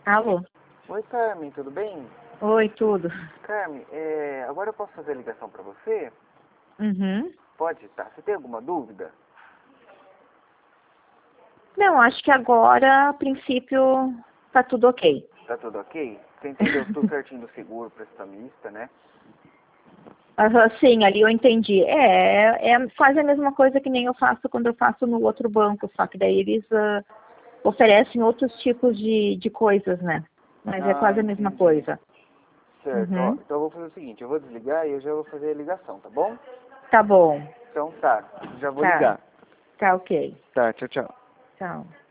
Alô? Oi, Carmen, tudo bem? Oi, tudo. Carmen, agora eu posso fazer a ligação para você? Uhum. Pode, tá? Você tem alguma dúvida? Não, acho que agora, a princípio, tá tudo ok. Tá tudo ok? Você entendeu tudo certinho do seguro prestamista, né? Aham, sim, ali eu entendi. É quase a mesma coisa que nem eu faço quando eu faço no outro banco, só que daí eles oferecem outros tipos de coisas, né? Mas é Ah, quase a mesma entendi. coisa. Certo, ó, Uhum. então eu vou fazer o seguinte, eu vou desligar e eu já vou fazer a ligação, tá bom? Tá bom. Então tá, já vou Tá. ligar. Tá ok. Tá, tchau, tchau. Tchau.